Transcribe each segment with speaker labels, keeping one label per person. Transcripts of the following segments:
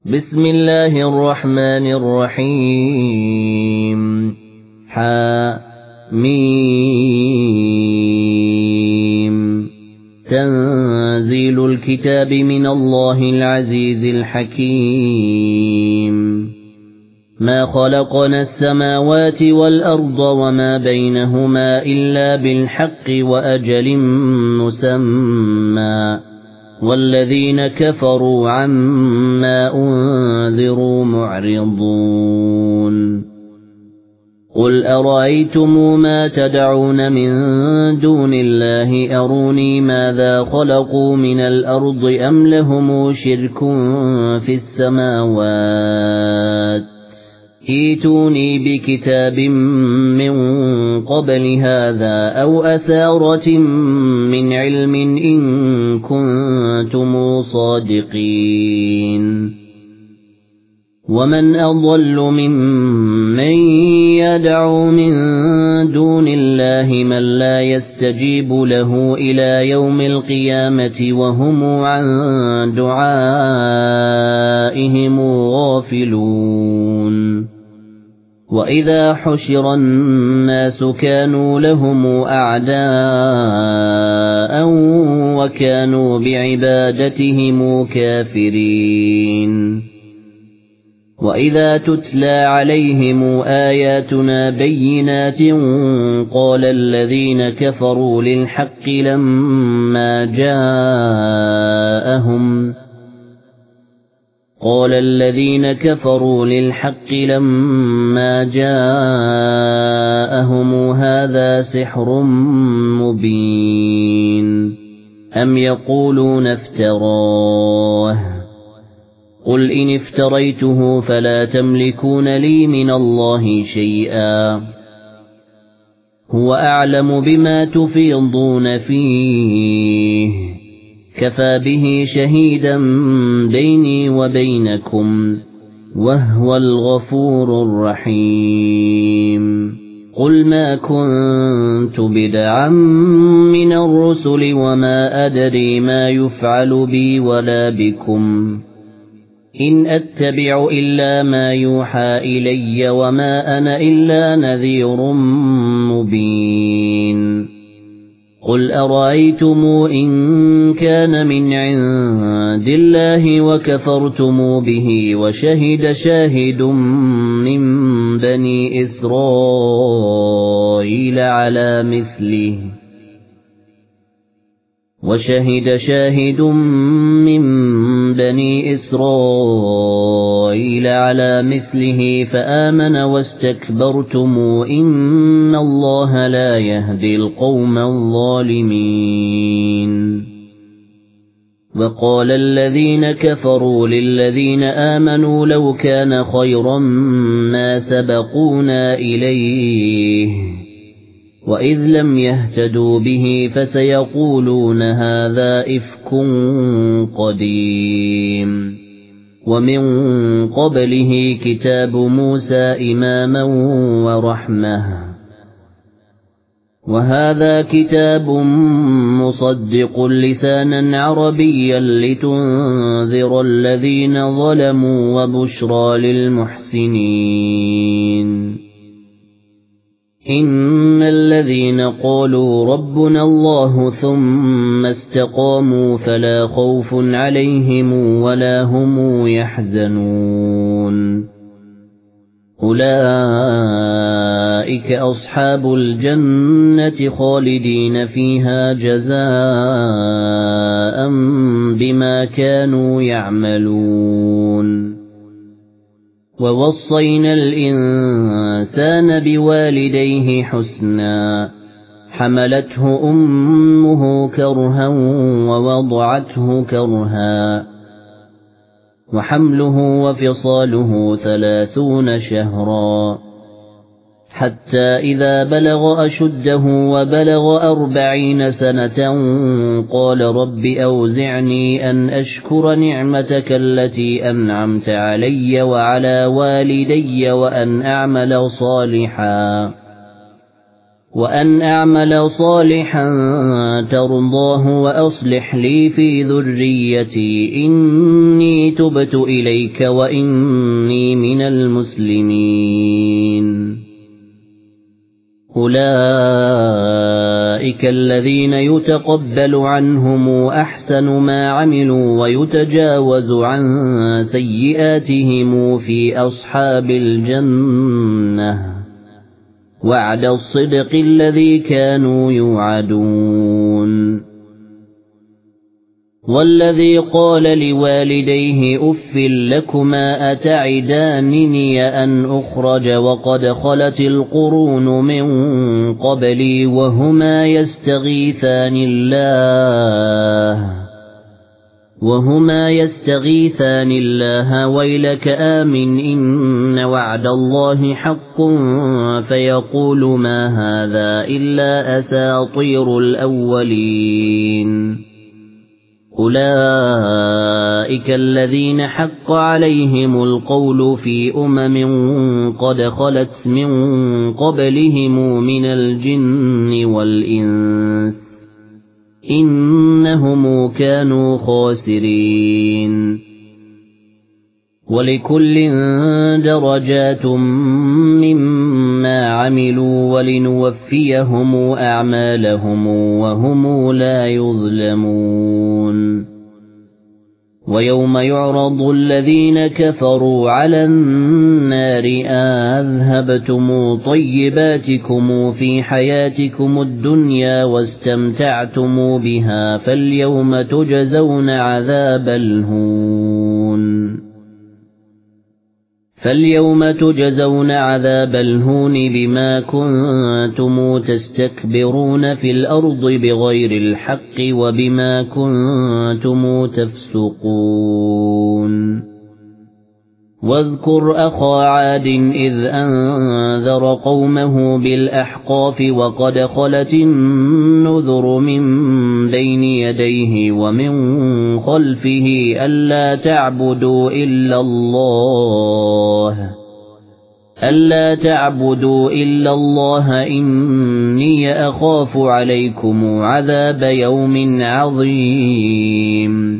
Speaker 1: بسم الله الرحمن الرحيم حم تنزيل الكتاب من الله العزيز الحكيم ما خلقنا السماوات والأرض وما بينهما إلا بالحق وأجل مسمى والذين كفروا عما أنذروا معرضون قل أرأيتم ما تدعون من دون الله أروني ماذا خلقوا من الأرض أم لهم شرك في السماوات ائتوني بكتاب من قبل هذا أو أثارة من علم إن كنتم صادقين ومن أضل ممن يدعو من دون الله من لا يستجيب له إلى يوم القيامة وهم عن دعائهم غافلون وإذا حشر الناس كانوا لهم أعداء وكانوا بعبادتهم كافرين وإذا تتلى عليهم آياتنا بينات قال الذين كفروا للحق لما جاءهم هذا سحر مبين أم يقولون افتراه قل إن افتريته فلا تملكون لي من الله شيئا هو أعلم بما تفيضون فيه كفى به شهيدا بيني وبينكم وهو الغفور الرحيم قل ما كنت بدعا من الرسل وما أدري ما يفعل بي ولا بكم إن أتبع إلا ما يوحى إلي وما أنا إلا نذير مبين قل أرأيتم إن كان من عند الله وكفرتم به وشهد شاهد من بني إسرائيل على مثله فآمن واستكبرتم إن الله لا يهدي القوم الظالمين وقال الذين كفروا للذين آمنوا لو كان خيرا ما سبقونا إليه وإذ لم يهتدوا به فسيقولون هذا إفك قديم ومن قبله كتاب موسى إماما ورحمة وهذا كتاب مصدق لسانا عربيا لتنذر الذين ظلموا وبشرى للمحسنين إن الذين قالوا ربنا الله ثم استقاموا فلا خوف عليهم ولا هم يحزنون أولئك أصحاب الجنة خالدين فيها جزاء بما كانوا يعملون ووصينا الإنسان بوالديه حسنا حملته أمه كرها ووضعته كرها وحمله وفصاله 30 شهرا حتى إذا بلغ أشده وبلغ 40 سنة قال رب أوزعني أن أشكر نعمتك التي أنعمت علي وعلى والدي وأن أعمل صالحا ترضاه وأصلح لي في ذريتي إني تبت إليك وإني من المسلمين أولئك الذين يتقبل عنهم أحسن ما عملوا ويتجاوز عن سيئاتهم في أصحاب الجنة وعد الصدق الذي كانوا يوعدون والذي قال لوالديه أف لكما أتعدانني أن أخرج وقد خلت القرون من قبلي وهما يستغيثان الله ويلك آمن إن وعد الله حق فيقول ما هذا إلا أساطير الأولين أولئك الذين حق عليهم القول في قد خلت من قبلهم من الجن والإنس إنهم كانوا خاسرين ولكل درجات مما عملوا ولنوفيهم أعمالهم وهم لا يظلمون ويوم يعرض الذين كفروا على النار أذهبتم طيباتكم في حياتكم الدنيا واستمتعتم بها فاليوم تجزون عذاب الهون بما كنتم تستكبرون في الأرض بغير الحق وبما كنتم تفسقون واذكر أخا عاد إذ أنذر قومه بالأحقاف وقد خلت النذر من بين يديه ومن خلفه ألا تعبدوا إلا الله إني أخاف عليكم عذاب يوم عظيم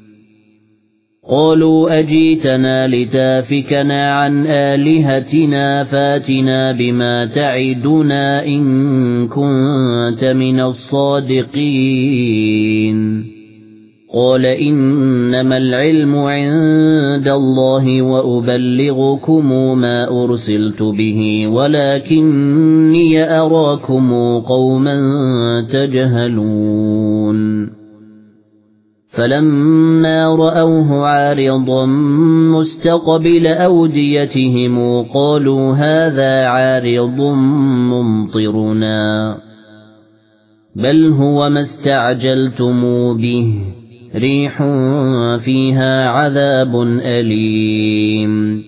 Speaker 1: قالوا أجيتنا لتافكنا عن آلهتنا فاتنا بما تعدنا إن كنت من الصادقين قال إنما العلم عند الله وأبلغكم ما أرسلت به ولكني أراكم قوما تجهلون فلما رأوه عارضا مستقبل أوديتهم قالوا هذا عارض ممطرنا بل هو ما استعجلتم به ريح فيها عذاب أليم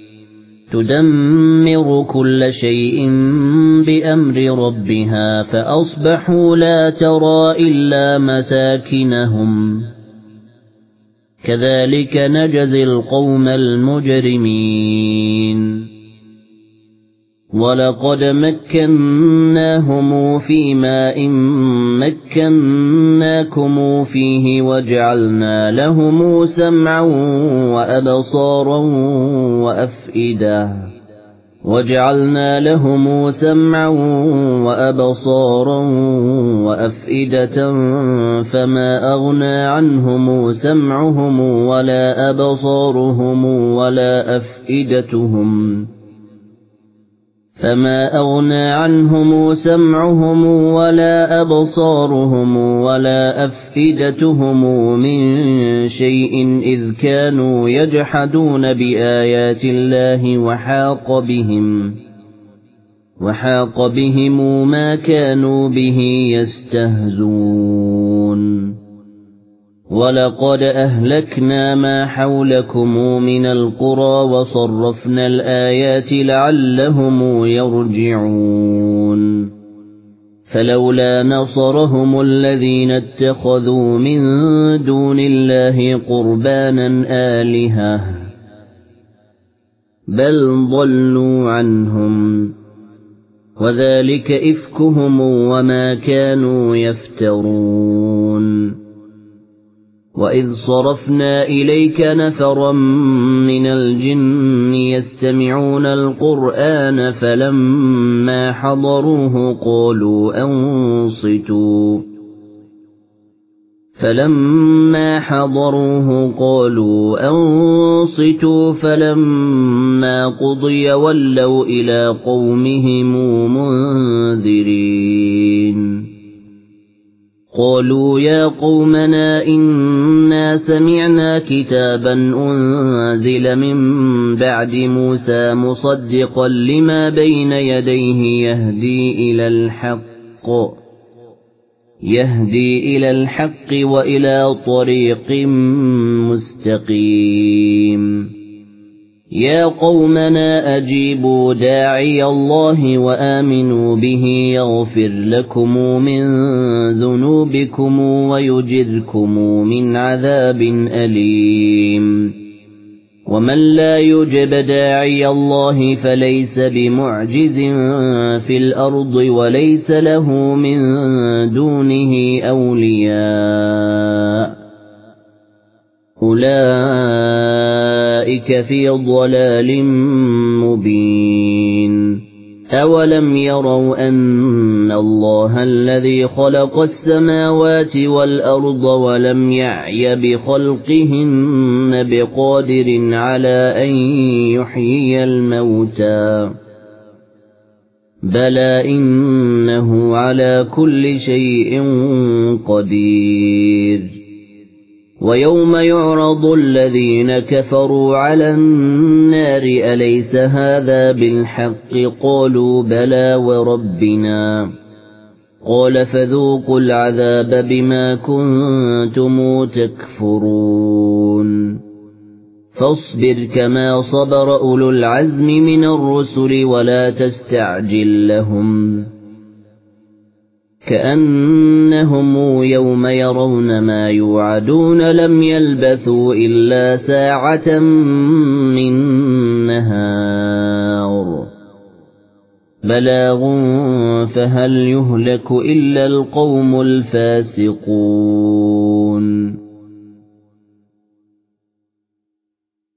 Speaker 1: تدمر كل شيء بأمر ربها فأصبحوا لا ترى إلا مساكنهم كذلك نجزي القوم المجرمين ولقد مكناهم في ماء مكناكم فيه وجعلنا لهم سمعا وأبصارا وأفئدة فما أغنى عنهم سمعهم ولا أبصارهم ولا أفئدتهم من شيء إذ كانوا يجحدون بآيات الله وحاق بهم ما كانوا به يستهزون ولقد أهلكنا ما حولكم من القرى وصرفنا الآيات لعلهم يرجعون فلولا نصرهم الذين اتخذوا من دون الله قربانا آلهة بل ضلوا عنهم وذلك إفكهم وما كانوا يفترون وإذ صرفنا إليك نفرا من الجن يستمعون القرآن فلما حضروه قالوا أنصتوا فلما قضي ولوا إلى قومهم منذرين قالوا يا قومنا إنا سمعنا كتابا أنزل من بعد موسى مصدقا لما بين يديه يهدي إلى الحق وإلى طريق مستقيم يا قومنا أجيبوا داعي الله وآمنوا به يغفر لكم من ذنوبكم ويجركم من عذاب أليم ومن لا يجب داعي الله فليس بمعجز في الأرض وليس له من دونه أولياء أولئك في ضلال مبين أولم يروا أن الله الذي خلق السماوات والأرض ولم يعي بخلقهن بقادر على أن يحيي الموتى بلى إنه على كل شيء قدير ويوم يعرض الذين كفروا على النار أليس هذا بالحق قالوا بلى وربنا قال فذوقوا العذاب بما كنتم تكفرون فاصبر كما صبر أولو العزم من الرسل ولا تستعجل لهم كأنهم يوم يرون ما يوعدون لم يلبثوا إلا ساعة من نهار بلاغ فهل يهلك إلا القوم الفاسقون